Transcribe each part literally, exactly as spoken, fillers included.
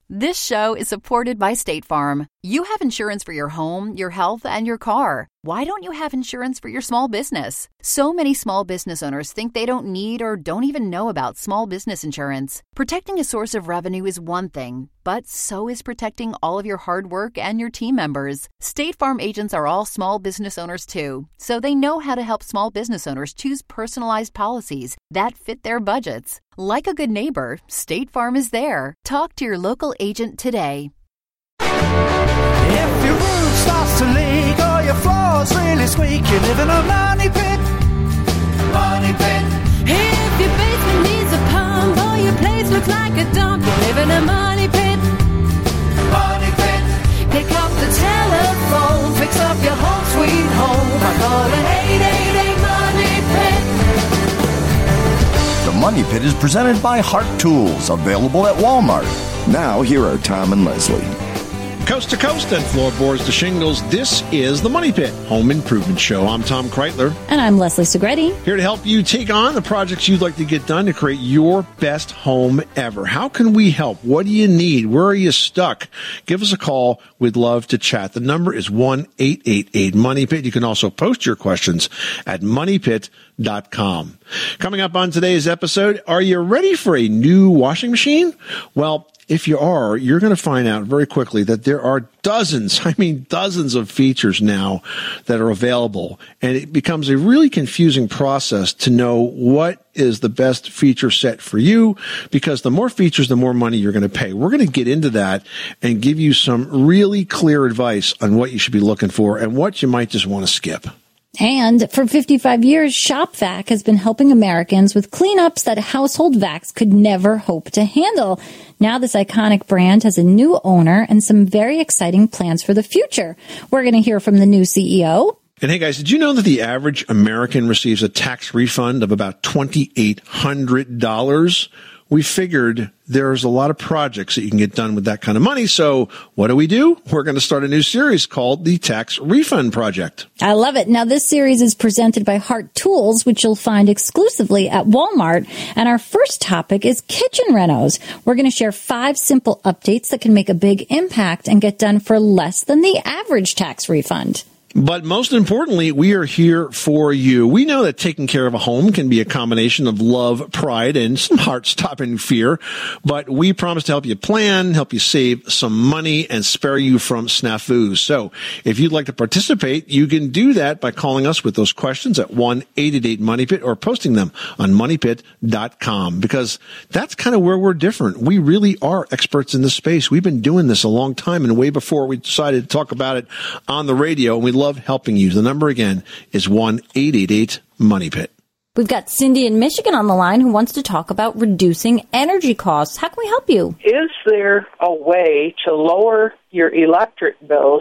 This show is supported by State Farm. You have insurance for your home, your health, and your car. Why don't you have insurance for your small business? So many small business owners think they don't need or don't even know about small business insurance. Protecting a source of revenue is one thing, but so is protecting all of your hard work and your team members. State Farm agents are all small business owners too, so they know how to help small business owners choose personalized policies that fit their budgets. Like a good neighbor, State Farm is there. Talk to your local agent today. If your roof starts to leak or your floor's really squeak, you live in a money pit. Money pit. If your basement needs a pump or your place looks like a dump, you live in a money pit. Money pit. Pick up the telephone, fix up your home sweet home. I call it eight eight eight Money Pit. The Money Pit is presented by Hart Tools, available at Walmart. Now, here are Tom and Leslie. Coast to coast and floorboards to shingles, this is the Money Pit Home Improvement Show. I'm Tom Kreitler. And I'm Leslie Segretti. Here to help you take on the projects you'd like to get done to create your best home ever. How can we help? What do you need? Where are you stuck? Give us a call. We'd love to chat. The number is one eight eight eight Money Pit. You can also post your questions at money pit dot com. Coming up on today's episode, are you ready for a new washing machine? Well, if you are, you're going to find out very quickly that there are dozens, I mean dozens of features now that are available. And it becomes a really confusing process to know what is the best feature set for you, because the more features, the more money you're going to pay. We're going to get into that and give you some really clear advice on what you should be looking for and what you might just want to skip. And for fifty-five years, ShopVac has been helping Americans with cleanups that household vacs could never hope to handle. Now this iconic brand has a new owner and some very exciting plans for the future. We're going to hear from the new C E O. And hey guys, did you know that the average American receives a tax refund of about twenty-eight hundred dollars? We figured there's a lot of projects that you can get done with that kind of money. So what do we do? We're going to start a new series called the Tax Refund Project. I love it. Now, this series is presented by Hart Tools, which you'll find exclusively at Walmart. And our first topic is kitchen renos. We're going to share five simple updates that can make a big impact and get done for less than the average tax refund. But most importantly, we are here for you. We know that taking care of a home can be a combination of love, pride, and some heart-stopping fear. But we promise to help you plan, help you save some money, and spare you from snafus. So if you'd like to participate, you can do that by calling us with those questions at one eight eight eight Money Pit or posting them on money pit dot com, because that's kind of where we're different. We really are experts in this space. We've been doing this a long time, and way before we decided to talk about it on the radio, and we love helping you. The number again is one eight eight eight Money Pit. We've got Cindy in Michigan on the line who wants to talk about reducing energy costs. How can we help you? Is there a way to lower your electric bills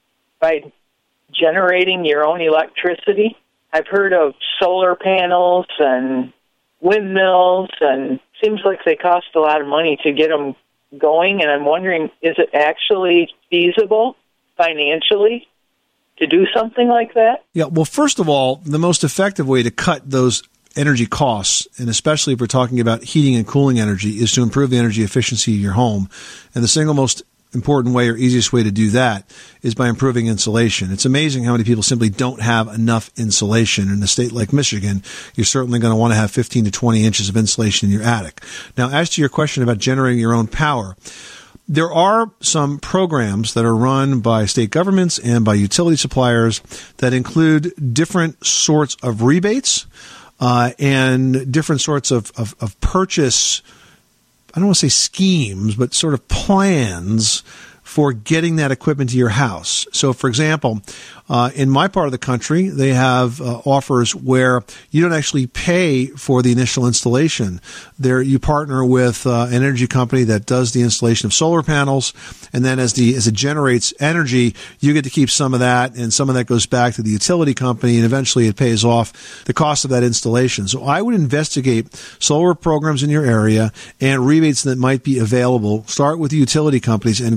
by generating your own electricity? I've heard of solar panels and windmills, and it seems like they cost a lot of money to get them going, and I'm wondering, is it actually feasible financially to do something like that? Yeah, well, first of all, the most effective way to cut those energy costs, and especially if we're talking about heating and cooling energy, is to improve the energy efficiency of your home. And the single most important way or easiest way to do that is by improving insulation. It's amazing how many people simply don't have enough insulation. In a state like Michigan, you're certainly going to want to have fifteen to twenty inches of insulation in your attic. Now, as to your question about generating your own power, there are some programs that are run by state governments and by utility suppliers that include different sorts of rebates uh, and different sorts of, of, of purchase, I don't want to say schemes, but sort of plans for getting that equipment to your house. So, for example, uh, in my part of the country, they have uh, offers where you don't actually pay for the initial installation. There, you partner with uh, an energy company that does the installation of solar panels, and then as the as it generates energy, you get to keep some of that, and some of that goes back to the utility company, and eventually it pays off the cost of that installation. So I would investigate solar programs in your area and rebates that might be available. Start with the utility companies and go from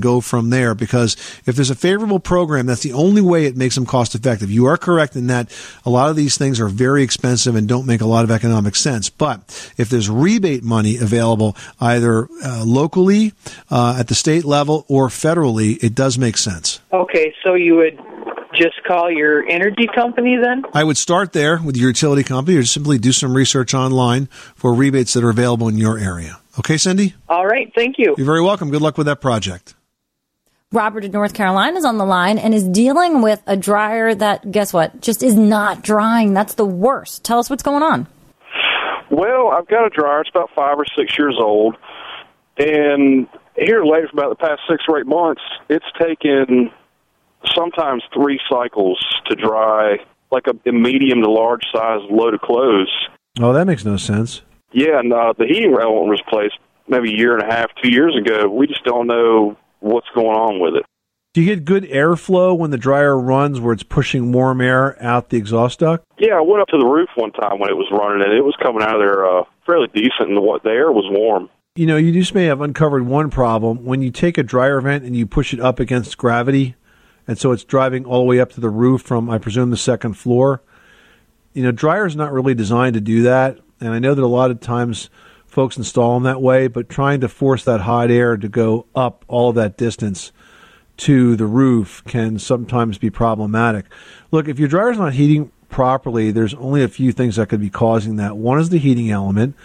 from there, because if there's a favorable program, that's the only way it makes them cost effective. You are correct in that a lot of these things are very expensive and don't make a lot of economic sense. But if there's rebate money available either uh, locally, uh, at the state level, or federally, it does make sense. Okay, so you would just call your energy company then? I would start there with your utility company, or simply do some research online for rebates that are available in your area. Okay, Cindy? All right, thank you. You're very welcome. Good luck with that project. Robert in North Carolina is on the line and is dealing with a dryer that, guess what, just is not drying. That's the worst. Tell us what's going on. Well, I've got a dryer. It's about five or six years old. And here lately, for about the past six or eight months, it's taken sometimes three cycles to dry like a medium to large size load of clothes. Oh, that makes no sense. Yeah, and uh, the heating rail was replaced maybe a year and a half, two years ago. We just don't know what's going on with it. Do you get good airflow when the dryer runs where it's pushing warm air out the exhaust duct? Yeah, I went up to the roof one time when it was running, and it was coming out of there uh, fairly decent, and the, the air was warm. You know, you just may have uncovered one problem. When you take a dryer vent and you push it up against gravity, and so it's driving all the way up to the roof from, I presume, the second floor, you know, dryer's not really designed to do that. And I know that a lot of times folks install them that way, but trying to force that hot air to go up all of that distance to the roof can sometimes be problematic. Look, if your dryer's not heating properly, there's only a few things that could be causing that. One is the heating element.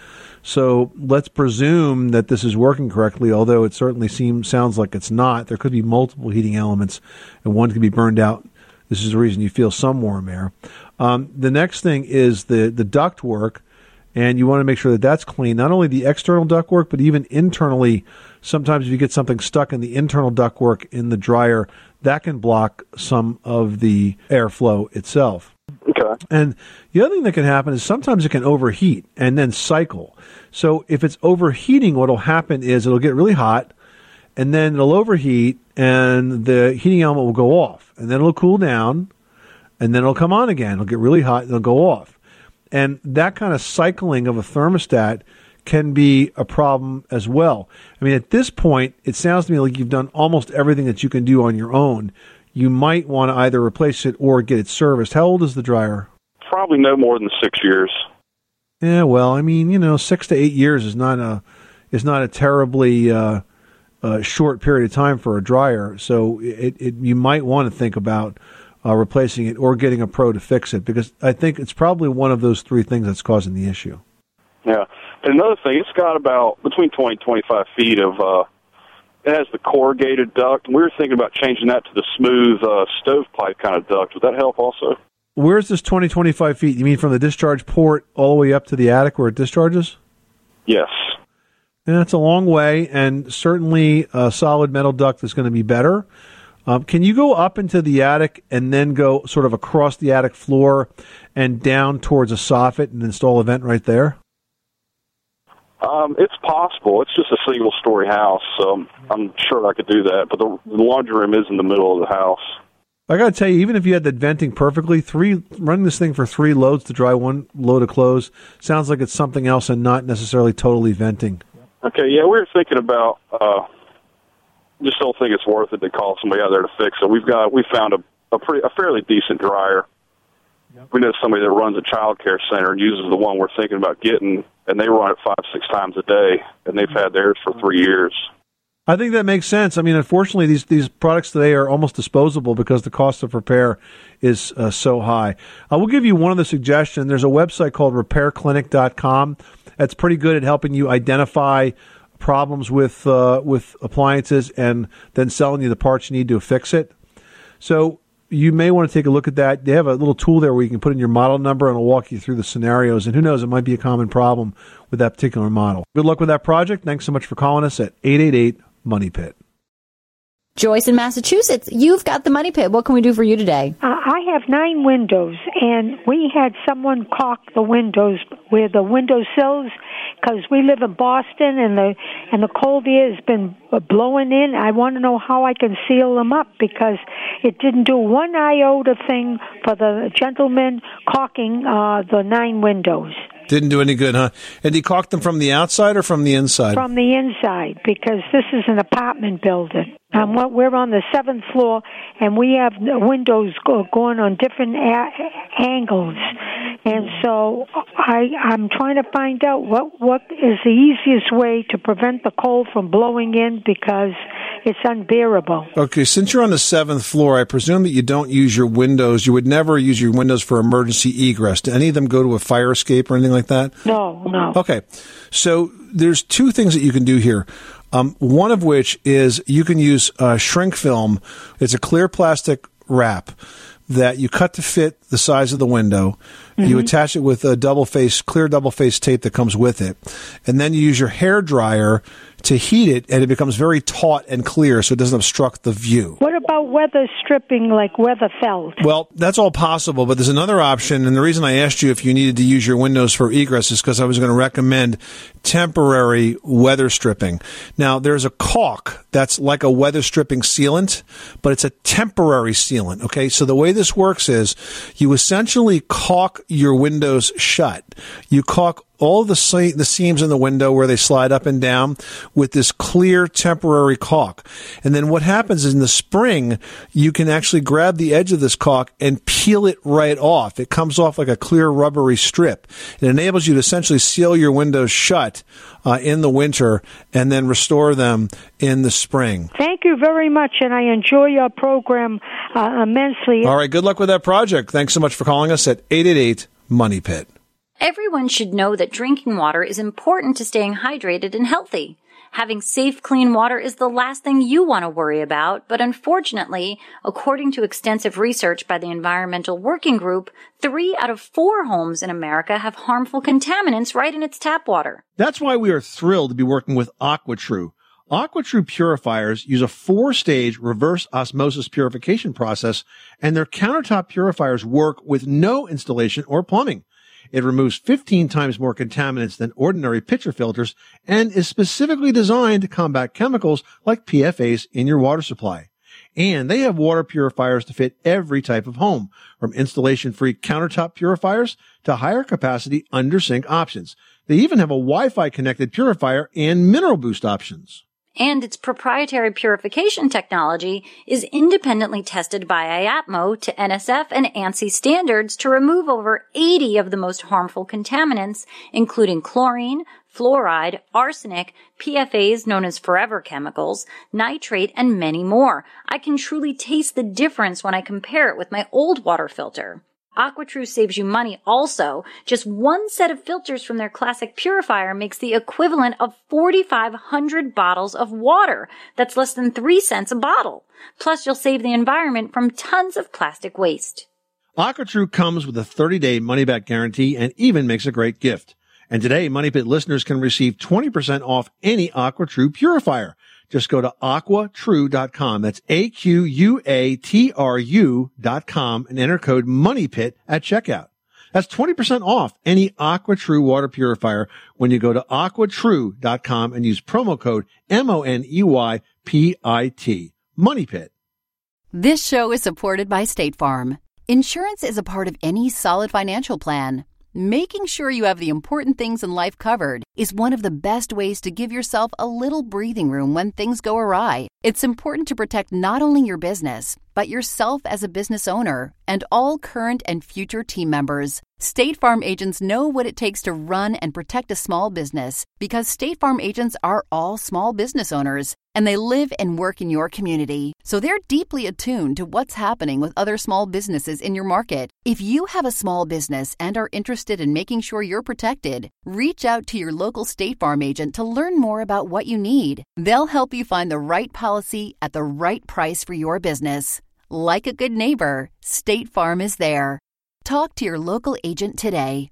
So let's presume that this is working correctly, although it certainly seems sounds like it's not. There could be multiple heating elements, and one could be burned out. This is the reason you feel some warm air. Um, the next thing is the, the duct work. And you want to make sure that that's clean, not only the external ductwork, but even internally. Sometimes if you get something stuck in the internal ductwork in the dryer, that can block some of the airflow itself. Okay. And the other thing that can happen is sometimes it can overheat and then cycle. So if it's overheating, what will happen is it'll get really hot, and then it'll overheat, and the heating element will go off. And then it'll cool down, and then it'll come on again. It'll get really hot, and it'll go off. And that kind of cycling of a thermostat can be a problem as well. I mean, at this point, it sounds to me like you've done almost everything that you can do on your own. You might want to either replace it or get it serviced. How old is the dryer? Probably no more than six years. Yeah, well, I mean, you know, six to eight years is not a is not a terribly uh, uh, short period of time for a dryer. So it, it you might want to think about Uh, replacing it or getting a pro to fix it, because I think it's probably one of those three things that's causing the issue. Yeah. And another thing, it's got about between twenty and twenty-five feet of, uh, it has the corrugated duct. We were thinking about changing that to the smooth uh, stovepipe kind of duct. Would that help also? Where's this twenty, twenty-five feet? You mean from the discharge port all the way up to the attic where it discharges? Yes. Yeah, it's a long way, and certainly a solid metal duct is going to be better. Um, can you go up into the attic and then go sort of across the attic floor and down towards a soffit and install a vent right there? Um, it's possible. It's just a single-story house, so I'm sure I could do that. But the, the laundry room is in the middle of the house. I got to tell you, even if you had that venting perfectly, three running this thing for three loads to dry one load of clothes sounds like it's something else and not necessarily totally venting. Okay, yeah, we were thinking about... Uh, just don't think it's worth it to call somebody out there to fix it. We've got we found a a pretty a fairly decent dryer. Yep. We know somebody that runs a child care center and uses the one we're thinking about getting, and they run it five six times a day, and they've had theirs for three years. I think that makes sense. I mean, unfortunately, these these products today are almost disposable because the cost of repair is uh, so high. I will give you one other suggestion. There's a website called repair clinic dot com that's pretty good at helping you identify problems with uh, with appliances and then selling you the parts you need to fix it. So you may want to take a look at that. They have a little tool there where you can put in your model number and it'll walk you through the scenarios. And who knows, it might be a common problem with that particular model. Good luck with that project. Thanks so much for calling us at eight eight eight, money pit. Joyce in Massachusetts, you've got the Money Pit. What can we do for you today? Uh, I have nine windows, and we had someone caulk the windows where the window sills, because we live in Boston, and the and the cold air has been blowing in. I want to know how I can seal them up, because it didn't do one iota thing for the gentleman caulking uh, the nine windows. Didn't do any good, huh? And he caulked them from the outside or from the inside? From the inside, because this is an apartment building. Um, what- we're on the seventh floor, and we have windows go, going on different a- angles. And so I, I'm trying to find out what, what is the easiest way to prevent the cold from blowing in, because it's unbearable. Okay, since you're on the seventh floor, I presume that you don't use your windows. You would never use your windows for emergency egress. Do any of them go to a fire escape or anything like that? No, no. Okay, so there's two things that you can do here. Um, one of which is you can use uh, shrink film. It's a clear plastic wrap that you cut to fit the size of the window. Mm-hmm. You attach it with a double face, clear double face tape that comes with it. And then you use your hair dryer to heat it, and it becomes very taut and clear so it doesn't obstruct the view. What about weather stripping, like weather felt? Well, that's all possible, but there's another option, and the reason I asked you if you needed to use your windows for egress is because I was going to recommend temporary weather stripping. Now, there's a caulk that's like a weather stripping sealant, but it's a temporary sealant, okay? So the way this works is you essentially caulk your windows shut. You caulk all the se- the seams in the window where they slide up and down with this clear temporary caulk. And then what happens is in the spring, you can actually grab the edge of this caulk and peel it right off. It comes off like a clear rubbery strip. It enables you to essentially seal your windows shut uh, in the winter and then restore them in the spring. Thank you very much, and I enjoy your program uh, immensely. All right, good luck with that project. Thanks so much for calling us at eight eight eight, Money Pit. Everyone should know that drinking water is important to staying hydrated and healthy. Having safe, clean water is the last thing you want to worry about, but unfortunately, according to extensive research by the Environmental Working Group, three out of four homes in America have harmful contaminants right in its tap water. That's why we are thrilled to be working with AquaTrue. AquaTrue purifiers use a four-stage reverse osmosis purification process, and their countertop purifiers work with no installation or plumbing. It removes fifteen times more contaminants than ordinary pitcher filters and is specifically designed to combat chemicals like P F As in your water supply. And they have water purifiers to fit every type of home, from installation-free countertop purifiers to higher capacity under-sink options. They even have a Wi-Fi connected purifier and mineral boost options. And its proprietary purification technology is independently tested by I A P M O to N S F and ANSI standards to remove over eighty of the most harmful contaminants, including chlorine, fluoride, arsenic, P F As known as forever chemicals, nitrate, and many more. I can truly taste the difference when I compare it with my old water filter. AquaTrue saves you money also. Just one set of filters from their classic purifier makes the equivalent of forty-five hundred bottles of water. That's less than three cents a bottle. Plus, you'll save the environment from tons of plastic waste. AquaTrue comes with a thirty-day money-back guarantee and even makes a great gift. And today, Money Pit listeners can receive twenty percent off any AquaTrue purifier. Just go to aqua true dot com. That's A Q U A T R U dot com and enter code MONEYPIT at checkout. That's twenty percent off any AquaTrue water purifier when you go to aqua true dot com and use promo code M O N E Y P I T. MONEYPIT. This show is supported by State Farm. Insurance is a part of any solid financial plan. Making sure you have the important things in life covered is one of the best ways to give yourself a little breathing room when things go awry. It's important to protect not only your business, but yourself as a business owner and all current and future team members. State Farm agents know what it takes to run and protect a small business because State Farm agents are all small business owners and they live and work in your community. So they're deeply attuned to what's happening with other small businesses in your market. If you have a small business and are interested in making sure you're protected, reach out to your local State Farm agent to learn more about what you need. They'll help you find the right policy at the right price for your business. Like a good neighbor, State Farm is there. Talk to your local agent today.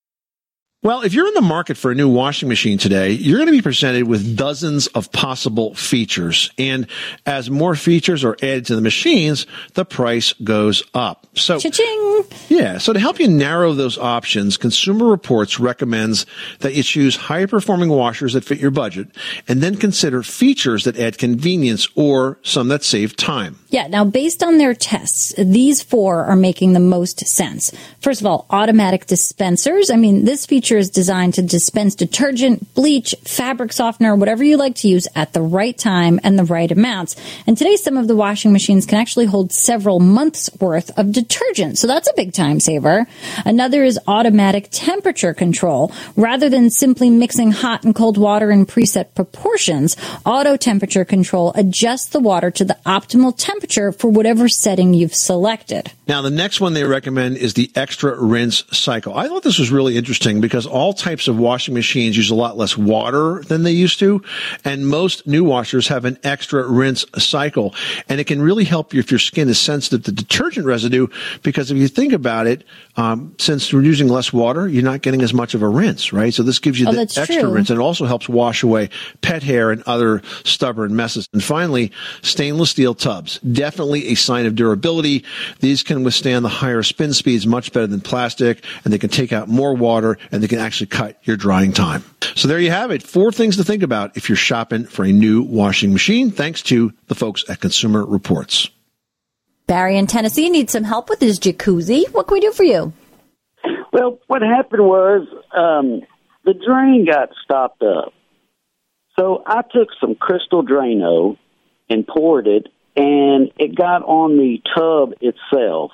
Well, if you're in the market for a new washing machine today, you're going to be presented with dozens of possible features. And as more features are added to the machines, the price goes up. So, Cha-ching! Yeah. So to help you narrow those options, Consumer Reports recommends that you choose higher performing washers that fit your budget and then consider features that add convenience or some that save time. Yeah, now based on their tests, these four are making the most sense. First of all, automatic dispensers. I mean, this feature temperature is designed to dispense detergent, bleach, fabric softener, whatever you like to use at the right time and the right amounts. And today, some of the washing machines can actually hold several months worth of detergent. So that's a big time saver. Another is automatic temperature control. Rather than simply mixing hot and cold water in preset proportions, auto temperature control adjusts the water to the optimal temperature for whatever setting you've selected. Now, the next one they recommend is the extra rinse cycle. I thought this was really interesting because all types of washing machines use a lot less water than they used to, and most new washers have an extra rinse cycle. And it can really help you if your skin is sensitive to detergent residue, because if you think about it, um, since we're using less water, you're not getting as much of a rinse, right? So this gives you oh, the extra true. rinse, and it also helps wash away pet hair and other stubborn messes. And finally, stainless steel tubs. Definitely a sign of durability. These can withstand the higher spin speeds much better than plastic, and they can take out more water, and they can actually cut your drying time. So there you have it. Four things to think about if you're shopping for a new washing machine, thanks to the folks at Consumer Reports. Barry in Tennessee needs some help with his jacuzzi. What can we do for you? Well, what happened was um, the drain got stopped up. So I took some Crystal Drano and poured it, and it got on the tub itself.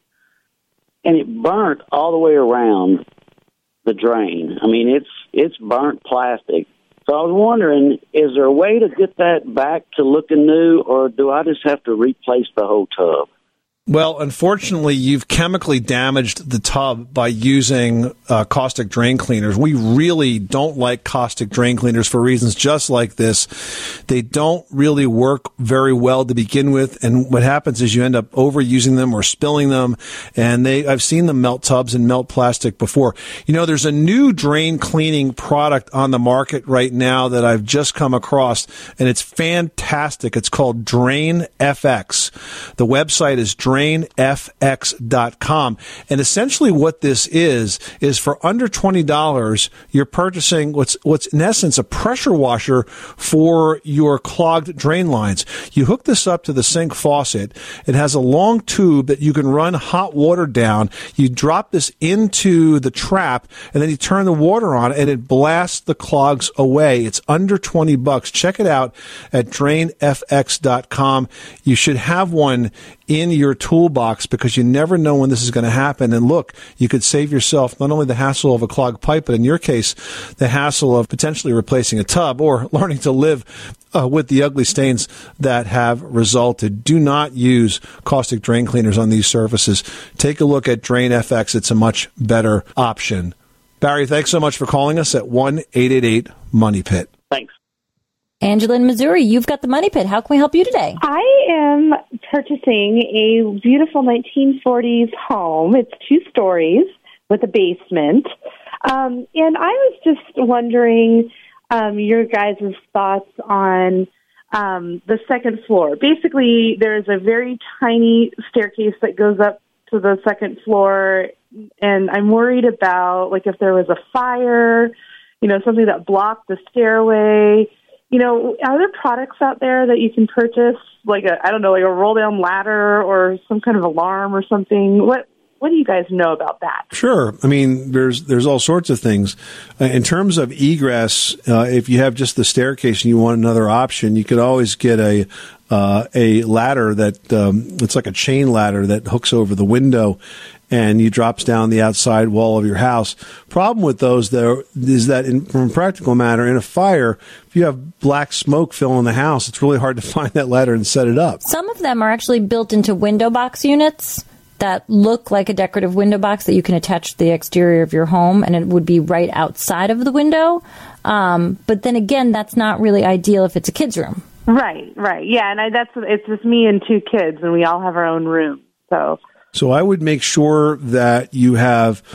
And it burnt all the way around the drain. I mean, it's it's burnt plastic. So I was wondering, is there a way to get that back to looking new, or do I just have to replace the whole tub? Well, unfortunately, you've chemically damaged the tub by using uh, caustic drain cleaners. We really don't like caustic drain cleaners for reasons just like this. They don't really work very well to begin with, and what happens is you end up overusing them or spilling them, and they I've seen them melt tubs and melt plastic before. You know, there's a new drain cleaning product on the market right now that I've just come across, and it's fantastic. It's called Drain F X. The website is drain f x dot com. And essentially what this is, is for under twenty dollars, you're purchasing what's, what's in essence a pressure washer for your clogged drain lines. You hook this up to the sink faucet. It has a long tube that you can run hot water down. You drop this into the trap, and then you turn the water on, and it blasts the clogs away. It's under twenty bucks. Check it out at drain f x dot com. You should have one in your toolbox because you never know when this is going to happen. And look, you could save yourself not only the hassle of a clogged pipe, but in your case, the hassle of potentially replacing a tub or learning to live uh, with the ugly stains that have resulted. Do not use caustic drain cleaners on these surfaces. Take a look at Drain F X. It's a much better option. Barry, thanks so much for calling us at one eight eight eight money pit. Thanks. Angela in Missouri, you've got the Money Pit. How can we help you today? I am purchasing a beautiful nineteen forties home. It's two stories with a basement. Um, and I was just wondering um, your guys' thoughts on um, the second floor. Basically, there's a very tiny staircase that goes up to the second floor, and I'm worried about, like, if there was a fire, you know, something that blocked the stairway. You know, are there products out there that you can purchase, like a, I don't know, like a roll-down ladder or some kind of alarm or something? What What do you guys know about that? Sure. I mean, there's there's all sorts of things. Uh, in terms of egress, uh, if you have just the staircase and you want another option, you could always get a uh, a ladder that um, it's like a chain ladder that hooks over the window, and you drops down the outside wall of your house. Problem with those, though, is that in, from a practical matter, in a fire, if you have black smoke filling the house, it's really hard to find that ladder and set it up. Some of them are actually built into window box units that look like a decorative window box that you can attach to the exterior of your home, and it would be right outside of the window. Um, but then again, that's not really ideal if it's a kid's room. Right, right. Yeah, and I, that's it's just me and two kids, and we all have our own room. So, so I would make sure that you have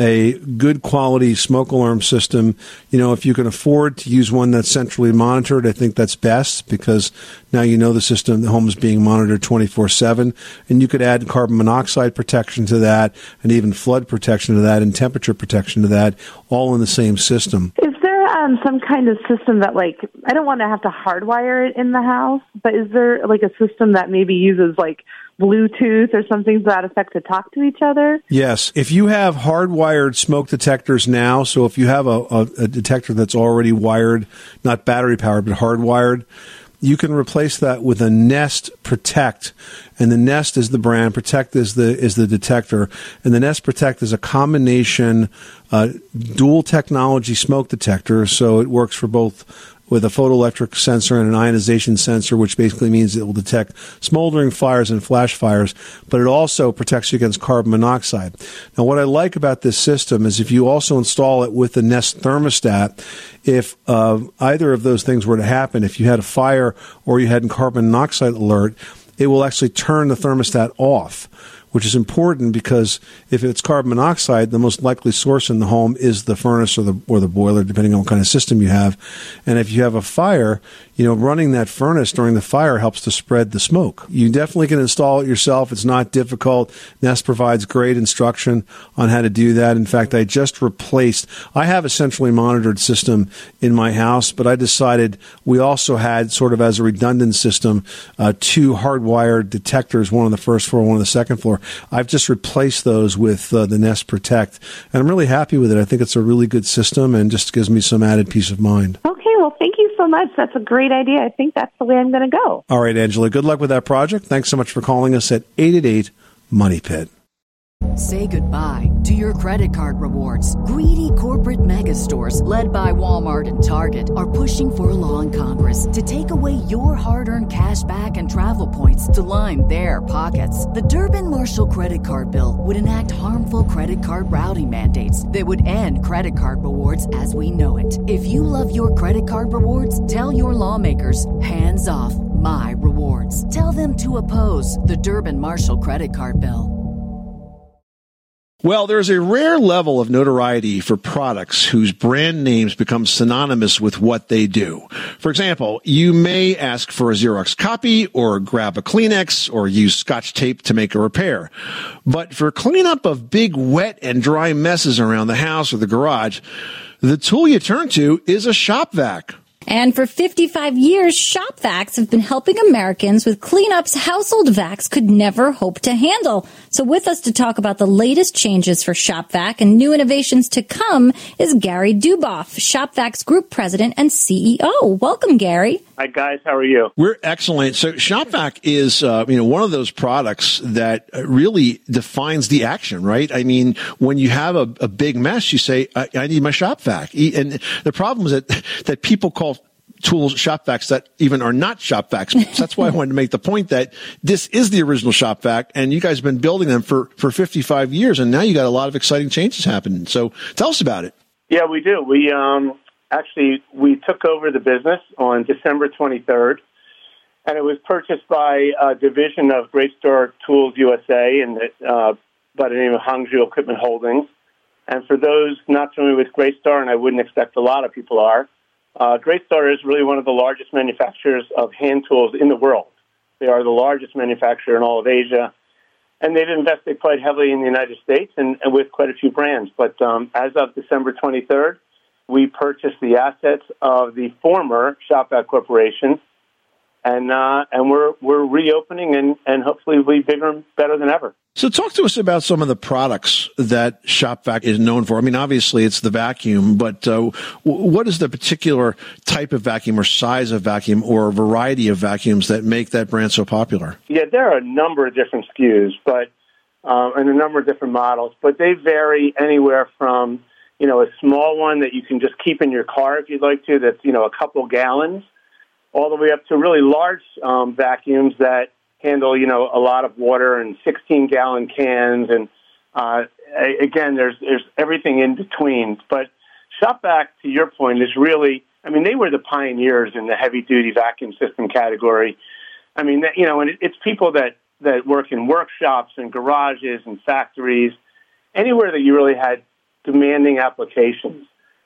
a good quality smoke alarm system. You know, if you can afford to use one that's centrally monitored, I think that's best, because now you know the system, the home is being monitored twenty-four seven, and you could add carbon monoxide protection to that, and even flood protection to that, and temperature protection to that, all in the same system. Is there um, some kind of system that, like, I don't want to have to hardwire it in the house, but is there like a system that maybe uses like Bluetooth or something to that effect to talk to each other? Yes. If you have hardwired smoke detectors now, so if you have a, a, a detector that's already wired, not battery powered, but hardwired, you can replace that with a Nest Protect. And the Nest is the brand, Protect is the is the detector. And the Nest Protect is a combination uh, dual technology smoke detector, so it works for both with a photoelectric sensor and an ionization sensor, which basically means it will detect smoldering fires and flash fires, but it also protects you against carbon monoxide. Now, what I like about this system is if you also install it with the Nest thermostat, if uh, either of those things were to happen, if you had a fire or you had a carbon monoxide alert, it will actually turn the thermostat off, which is important because if it's carbon monoxide, the most likely source in the home is the furnace or the or the boiler, depending on what kind of system you have. And if you have a fire, you know, running that furnace during the fire helps to spread the smoke. You definitely can install it yourself. It's not difficult. Nest provides great instruction on how to do that. In fact, I just replaced, I have a centrally monitored system in my house, but I decided we also had sort of as a redundant system, uh, two hardwired detectors, one on the first floor, one on the second floor. I've just replaced those with uh, the Nest Protect, and I'm really happy with it. I think it's a really good system and just gives me some added peace of mind. Okay, well, thank you so much. That's a great idea. I think that's the way I'm going to go. All right, Angela, good luck with that project. Thanks so much for calling us at eight eight eight, money pit. Say goodbye to your credit card rewards. Greedy corporate mega stores, led by Walmart and Target, are pushing for a law in Congress to take away your hard-earned cash back and travel points to line their pockets. The Durbin-Marshall credit card bill would enact harmful credit card routing mandates that would end credit card rewards as we know it. If you love your credit card rewards, tell your lawmakers, hands off my rewards. Tell them to oppose the Durbin-Marshall credit card bill. Well, there's a rare level of notoriety for products whose brand names become synonymous with what they do. For example, you may ask for a Xerox copy or grab a Kleenex or use Scotch tape to make a repair. But for cleanup of big wet and dry messes around the house or the garage, the tool you turn to is a shop vac. And for fifty-five years, shop vacs have been helping Americans with cleanups household vacs could never hope to handle. So with us to talk about the latest changes for shop vac and new innovations to come is Gary Duboff, shop vac's group president and C E O. Welcome, Gary. Hi, guys. How are you? We're excellent. So shop vac is, uh, you know, one of those products that really defines the action, right? I mean, when you have a, a big mess, you say, I, I need my shop vac. And the problem is that, that people call tools shop vacs that even are not shop vacs. So that's why I wanted to make the point that this is the original shop vac, and you guys have been building them for, for fifty-five years, and now you got a lot of exciting changes happening. So tell us about it. Yeah, we do. We um, actually, we took over the business on December twenty-third, and it was purchased by a division of Great Star Tools U S A and uh, by the name of Hangzhou Equipment Holdings. And for those not familiar with Great Star, and I wouldn't expect a lot of people are, Uh, Great Star is really one of the largest manufacturers of hand tools in the world. They are the largest manufacturer in all of Asia, and they've invested quite heavily in the United States and, and with quite a few brands. But um, as of December twenty-third, we purchased the assets of the former Shop Vac Corporation, and uh, and we're we're reopening and, and hopefully we'll be bigger and better than ever. So talk to us about some of the products that Shop Vac is known for. I mean, obviously it's the vacuum, but uh, what is the particular type of vacuum or size of vacuum or variety of vacuums that make that brand so popular? Yeah, there are a number of different S K Us, but uh, and a number of different models, but they vary anywhere from, you know, a small one that you can just keep in your car if you'd like to, that's, you know, a couple gallons, all the way up to really large um, vacuums that handle, you know, a lot of water and sixteen-gallon cans. And, uh, again, there's there's everything in between. But Shop Vac, to your point, is really, I mean, they were the pioneers in the heavy-duty vacuum system category. I mean, you know, and it's people that, that work in workshops and garages and factories, anywhere that you really had demanding applications.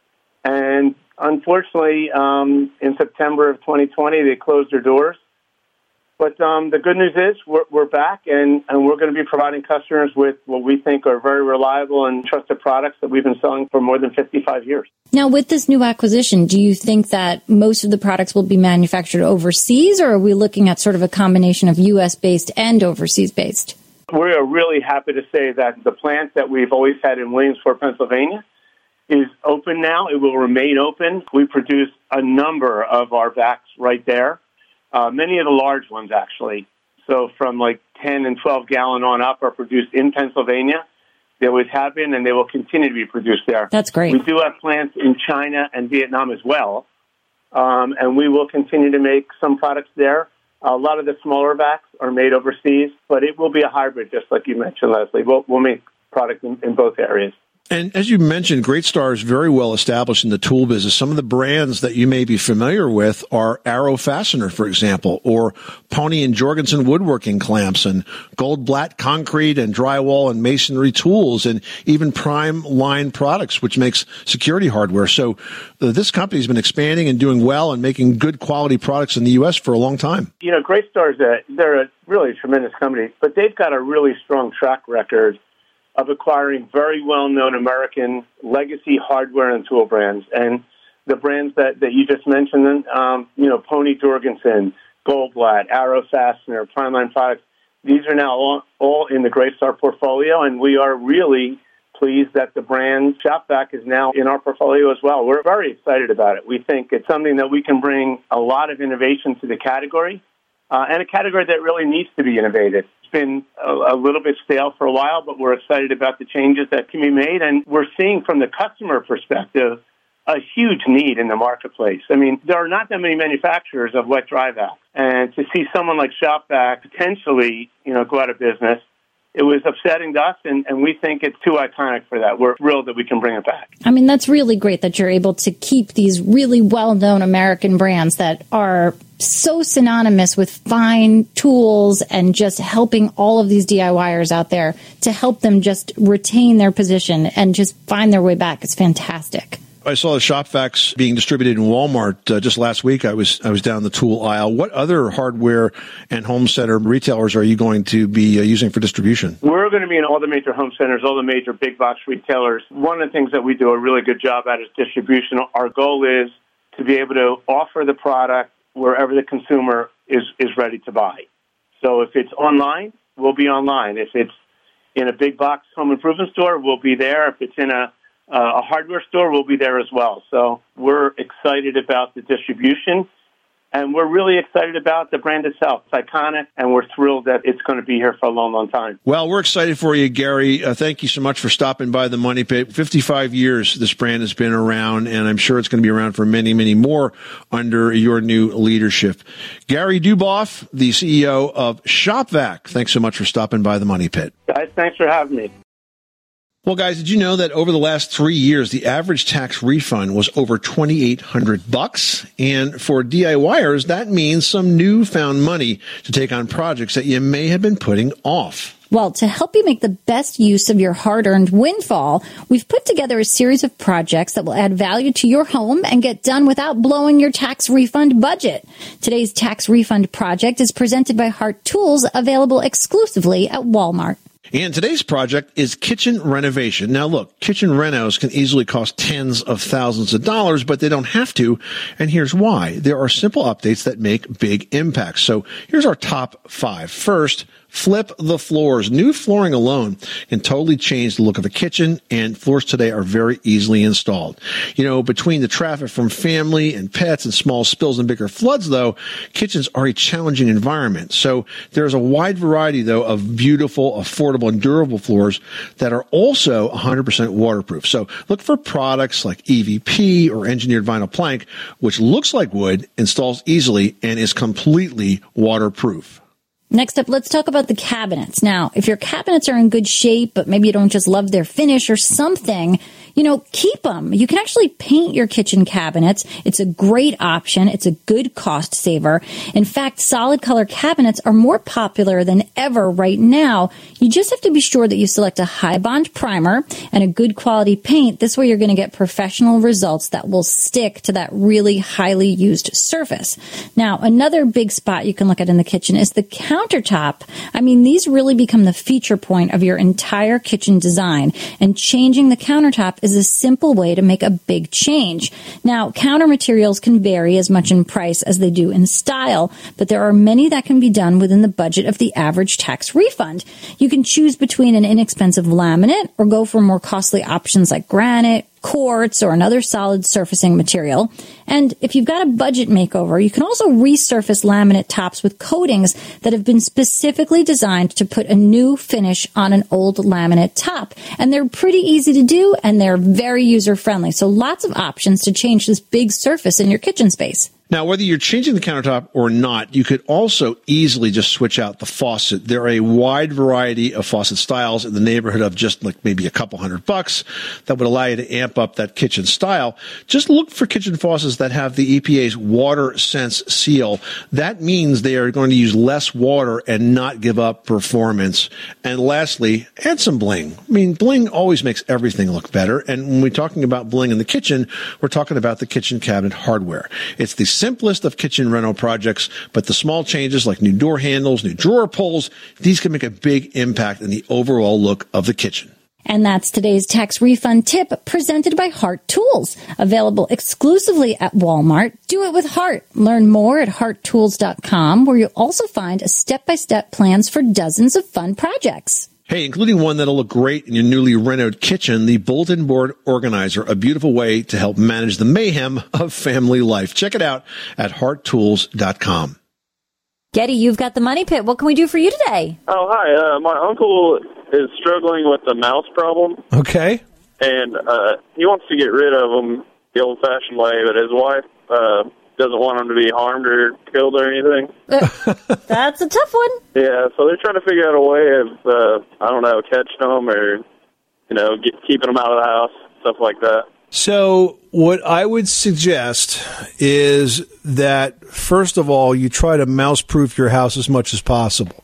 And unfortunately, um, in September of twenty twenty, they closed their doors. But um, the good news is we're, we're back, and, and we're going to be providing customers with what we think are very reliable and trusted products that we've been selling for more than fifty-five years. Now, with this new acquisition, do you think that most of the products will be manufactured overseas, or are we looking at sort of a combination of U S-based and overseas-based? We are really happy to say that the plant that we've always had in Williamsport, Pennsylvania, is open now. It will remain open. We produce a number of our vacs right there. Uh, many of the large ones, actually. So from like ten and twelve gallon on up are produced in Pennsylvania. They always have been, and they will continue to be produced there. That's great. We do have plants in China and Vietnam as well, um, and we will continue to make some products there. A lot of the smaller vacs are made overseas, but it will be a hybrid, just like you mentioned, Leslie. We'll, we'll make product in, in both areas. And as you mentioned, Great Star is very well established in the tool business. Some of the brands that you may be familiar with are Arrow Fastener, for example, or Pony and Jorgensen Woodworking Clamps, and Goldblatt Concrete and Drywall and Masonry Tools, and even Prime Line Products, which makes security hardware. So uh, this company has been expanding and doing well and making good quality products in the U S for a long time. You know, Great Star is a, they're a really tremendous company, but they've got a really strong track record of acquiring very well-known American legacy hardware and tool brands. And the brands that, that you just mentioned, um, you know, Pony Jorgensen, Goldblatt, Arrow Fastener, Primeline Products, these are now all, all in the Great Star portfolio, and we are really pleased that the brand ShopVac is now in our portfolio as well. We're very excited about it. We think it's something that we can bring a lot of innovation to the category, uh, and a category that really needs to be innovated. Been a, a little bit stale for a while, but we're excited about the changes that can be made. And we're seeing from the customer perspective a huge need in the marketplace. I mean, there are not that many manufacturers of wet dry vacs. And to see someone like ShopVac potentially, you know, go out of business, it was upsetting to us, and, and we think it's too iconic for that. We're thrilled that we can bring it back. I mean, that's really great that you're able to keep these really well-known American brands that are so synonymous with fine tools and just helping all of these DIYers out there to help them just retain their position and just find their way back. It's fantastic. I saw the ShopVacs being distributed in Walmart uh, just last week. I was I was down the tool aisle. What other hardware and home center retailers are you going to be uh, using for distribution? We're going to be in all the major home centers, all the major big box retailers. One of the things that we do a really good job at is distribution. Our goal is to be able to offer the product wherever the consumer is, is ready to buy. So if it's online, we'll be online. If it's in a big box home improvement store, we'll be there. If it's in a Uh, a hardware store, will be there as well. So we're excited about the distribution, and we're really excited about the brand itself. It's iconic, and we're thrilled that it's going to be here for a long, long time. Well, we're excited for you, Gary. Uh, thank you so much for stopping by the Money Pit. fifty-five years this brand has been around, and I'm sure it's going to be around for many, many more under your new leadership. Gary Duboff, the C E O of ShopVac, thanks so much for stopping by the Money Pit. Guys, thanks for having me. Well, guys, did you know that over the last three years, the average tax refund was over twenty-eight hundred bucks? And for DIYers, that means some newfound money to take on projects that you may have been putting off. Well, to help you make the best use of your hard-earned windfall, we've put together a series of projects that will add value to your home and get done without blowing your tax refund budget. Today's tax refund project is presented by Hart Tools, available exclusively at Walmart. And today's project is kitchen renovation. Now, look, kitchen renos can easily cost tens of thousands of dollars, but they don't have to. And here's why. There are simple updates that make big impacts. So here's our top five. First, flip the floors. New flooring alone can totally change the look of a kitchen, and floors today are very easily installed. You know, between the traffic from family and pets and small spills and bigger floods, though, kitchens are a challenging environment. So there's a wide variety, though, of beautiful, affordable, and durable floors that are also one hundred percent waterproof. So look for products like E V P or engineered vinyl plank, which looks like wood, installs easily, and is completely waterproof. Next up, let's talk about the cabinets. Now, if your cabinets are in good shape, but maybe you don't just love their finish or something, you know, keep them. You can actually paint your kitchen cabinets. It's a great option. It's a good cost saver. In fact, solid color cabinets are more popular than ever right now. You just have to be sure that you select a high bond primer and a good quality paint. This way you're going to get professional results that will stick to that really highly used surface. Now, another big spot you can look at in the kitchen is the countertop. I mean, these really become the feature point of your entire kitchen design, and changing the countertop is a simple way to make a big change. Now, counter materials can vary as much in price as they do in style, but there are many that can be done within the budget of the average tax refund. You can choose between an inexpensive laminate or go for more costly options like granite, quartz, or another solid surfacing material. And if you've got a budget makeover, you can also resurface laminate tops with coatings that have been specifically designed to put a new finish on an old laminate top. And they're pretty easy to do, and they're very user-friendly. So lots of options to change this big surface in your kitchen space. Now, whether you're changing the countertop or not, you could also easily just switch out the faucet. There are a wide variety of faucet styles in the neighborhood of just like maybe a couple hundred bucks that would allow you to amp up that kitchen style. Just look for kitchen faucets that have the E P A's Water Sense seal. That means they are going to use less water and not give up performance. And lastly, add some bling. I mean, bling always makes everything look better. And when we're talking about bling in the kitchen, we're talking about the kitchen cabinet hardware. It's the simplest of kitchen reno projects, but the small changes like new door handles, new drawer pulls, these can make a big impact in the overall look of the kitchen. And that's today's tax refund tip presented by Heart Tools, available exclusively at Walmart. Do it with Heart. Learn more at heart tools dot com, where you'll also find a step-by-step plans for dozens of fun projects. Hey, including one that'll look great in your newly renovated kitchen, the bulletin board organizer, a beautiful way to help manage the mayhem of family life. Check it out at heart tools dot com. Getty, you've got the Money Pit. What can we do for you today? Oh, hi. Uh, my uncle is struggling with the mouse problem, Okay. and uh, he wants to get rid of them the old-fashioned way, but his wife uh, doesn't want them to be harmed or killed or anything. That's a tough one. Yeah, so they're trying to figure out a way of, uh, I don't know, catching them or, you know, get, keeping them out of the house, stuff like that. So what I would suggest is that, first of all, you try to mouse-proof your house as much as possible.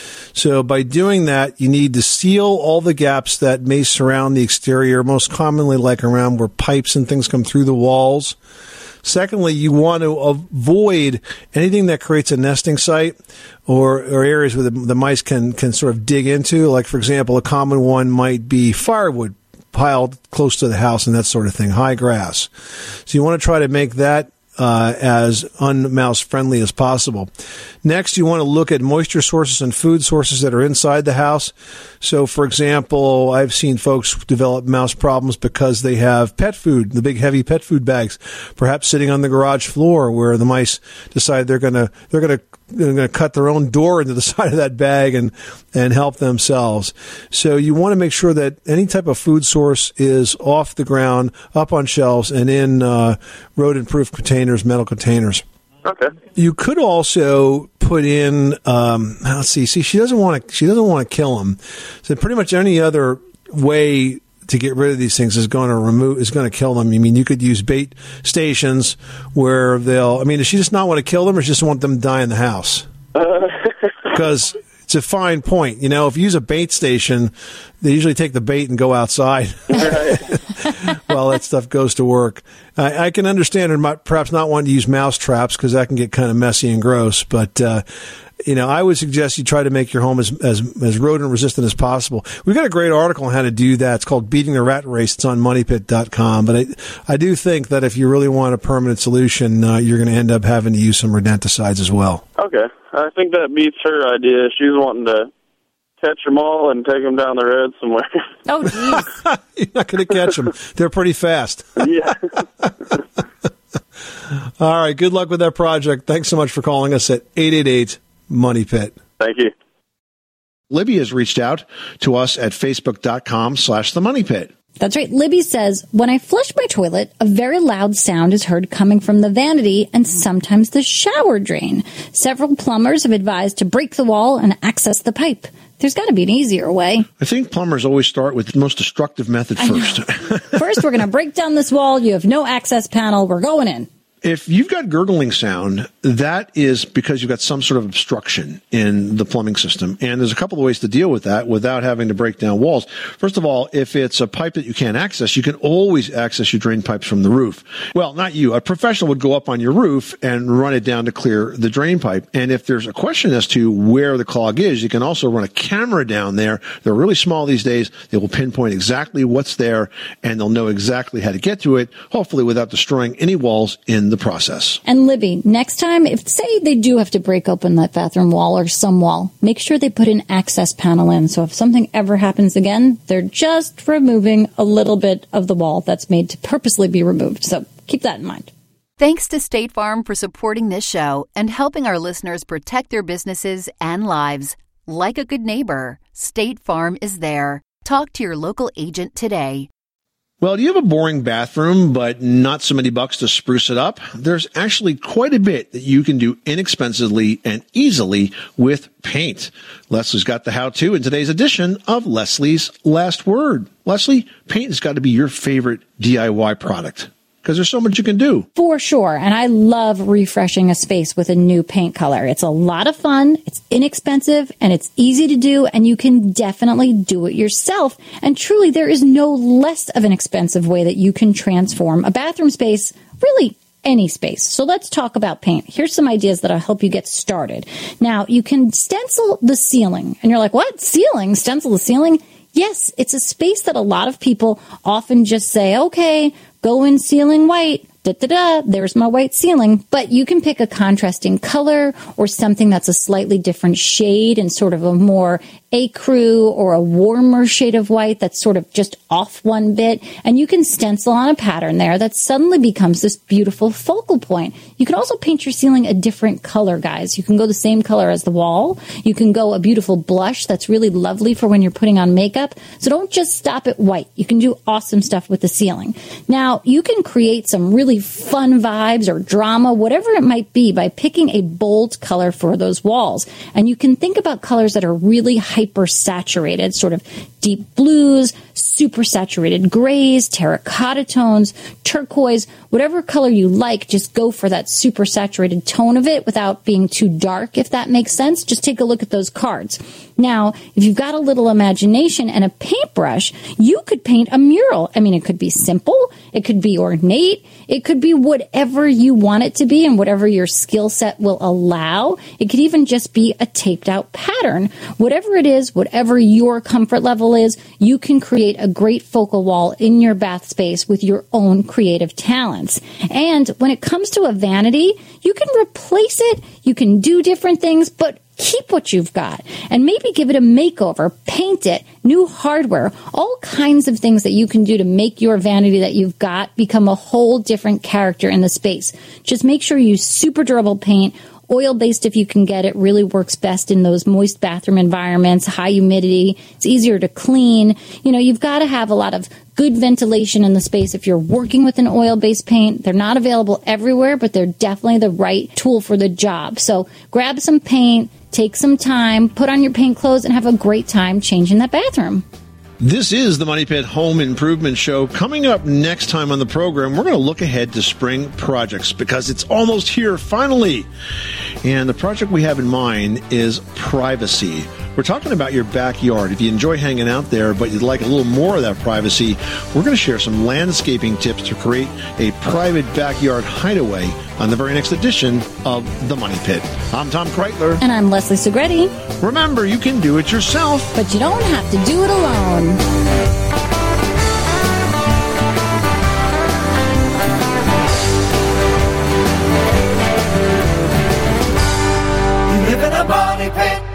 So by doing that, you need to seal all the gaps that may surround the exterior, most commonly like around where pipes and things come through the walls. Secondly, you want to avoid anything that creates a nesting site or, or areas where the, the mice can, can sort of dig into. Like, for example, a common one might be firewood piled close to the house and that sort of thing, high grass. So you want to try to make that uh, as un-mouse friendly as possible. Next, you want to look at moisture sources and food sources that are inside the house. So, for example, I've seen folks develop mouse problems because they have pet food, the big heavy pet food bags, perhaps sitting on the garage floor where the mice decide they're going to they're going to they're going to cut their own door into the side of that bag and and help themselves. So you want to make sure that any type of food source is off the ground, up on shelves, and in uh, rodent-proof containers, metal containers. Okay. You could also put in. Um, let's see. See, she doesn't want to. She doesn't want to kill them. So pretty much any other way to get rid of these things is going to remove is going to kill them. I mean, you could use bait stations where they'll. I mean, does she just not want to kill them, or just want them to die in the house? Because it's a fine point. You know, if you use a bait station, they usually take the bait and go outside while that stuff goes to work. I, I can understand her might, perhaps not wanting to use mouse traps because that can get kind of messy and gross. But, uh, you know, I would suggest you try to make your home as, as, as rodent resistant as possible. We've got a great article on how to do that. It's called Beating the Rat Race. It's on money pit dot com. But I, I do think that if you really want a permanent solution, uh, you're going to end up having to use some rodenticides as well. Okay. I think that beats her idea. She's wanting to catch them all and take them down the road somewhere. Oh, jeez. You're not going to catch them. They're pretty fast. Yeah. All right. Good luck with that project. Thanks so much for calling us at eight eight eight money pit. Thank you. Libby has reached out to us at facebook dot com slash the money pit. That's right. Libby says, when I flush my toilet, a very loud sound is heard coming from the vanity and sometimes the shower drain. Several plumbers have advised to break the wall and access the pipe. There's got to be an easier way. I think plumbers always start with the most destructive method first. First, we're going to break down this wall. You have no access panel. We're going in. If you've got gurgling sound, that is because you've got some sort of obstruction in the plumbing system. And there's a couple of ways to deal with that without having to break down walls. First of all, if it's a pipe that you can't access, you can always access your drain pipes from the roof. Well, not you. A professional would go up on your roof and run it down to clear the drain pipe. And if there's a question as to where the clog is, you can also run a camera down there. They're really small these days. They will pinpoint exactly what's there, and they'll know exactly how to get to it, hopefully without destroying any walls in the process. And Libby, next time, if say they do have to break open that bathroom wall or some wall, make sure they put an access panel in. So if something ever happens again, they're just removing a little bit of the wall that's made to purposely be removed. So keep that in mind. Thanks to State Farm for supporting this show and helping our listeners protect their businesses and lives. Like a good neighbor, State Farm is there. Talk to your local agent today. Well, do you have a boring bathroom, but not so many bucks to spruce it up? There's actually quite a bit that you can do inexpensively and easily with paint. Leslie's got the how-to in today's edition of Leslie's Last Word. Leslie, paint has got to be your favorite D I Y product, because there's so much you can do. For sure. And I love refreshing a space with a new paint color. It's a lot of fun, it's inexpensive, and it's easy to do, and you can definitely do it yourself. And truly, there is no less of an expensive way that you can transform a bathroom space, really any space. So let's talk about paint. Here's some ideas that'll help you get started. Now, you can stencil the ceiling. And you're like, what? Ceiling? Stencil the ceiling? Yes, it's a space that a lot of people often just say, okay, go in ceiling white, da-da-da, there's my white ceiling. But you can pick a contrasting color or something that's a slightly different shade and sort of a more ecru or a warmer shade of white that's sort of just off one bit. And you can stencil on a pattern there that suddenly becomes this beautiful focal point. You can also paint your ceiling a different color, guys. You can go the same color as the wall. You can go a beautiful blush that's really lovely for when you're putting on makeup. So don't just stop at white. You can do awesome stuff with the ceiling. Now, you can create some really fun vibes or drama, whatever it might be, by picking a bold color for those walls. And you can think about colors that are really hyper saturated, sort of deep blues, super saturated grays, terracotta tones, turquoise, whatever color you like, just go for that super saturated tone of it without being too dark, if that makes sense. Just take a look at those cards. Now, if you've got a little imagination and a paintbrush, you could paint a mural. I mean, it could be simple, it could be ornate, it could be whatever you want it to be and whatever your skill set will allow. It could even just be a taped out pattern. Whatever it is, whatever your comfort level is, you can create a great focal wall in your bath space with your own creative talents. And when it comes to a vanity, you can replace it, you can do different things, but keep what you've got and maybe give it a makeover, paint it, new hardware, all kinds of things that you can do to make your vanity that you've got become a whole different character in the space. Just make sure you use super durable paint. Oil-based, if you can get it, really works best in those moist bathroom environments, high humidity. It's easier to clean. You know, you've got to have a lot of good ventilation in the space if you're working with an oil-based paint. They're not available everywhere, but they're definitely the right tool for the job. So grab some paint, take some time, put on your paint clothes, and have a great time changing that bathroom. This is the Money Pit Home Improvement Show. Coming up next time on the program, we're going to look ahead to spring projects because it's almost here, finally. And the project we have in mind is privacy. We're talking about your backyard. If you enjoy hanging out there, but you'd like a little more of that privacy, we're going to share some landscaping tips to create a private backyard hideaway on the very next edition of The Money Pit. I'm Tom Kreitler. And I'm Leslie Segretti. Remember, you can do it yourself, but you don't have to do it alone. You live in a money pit.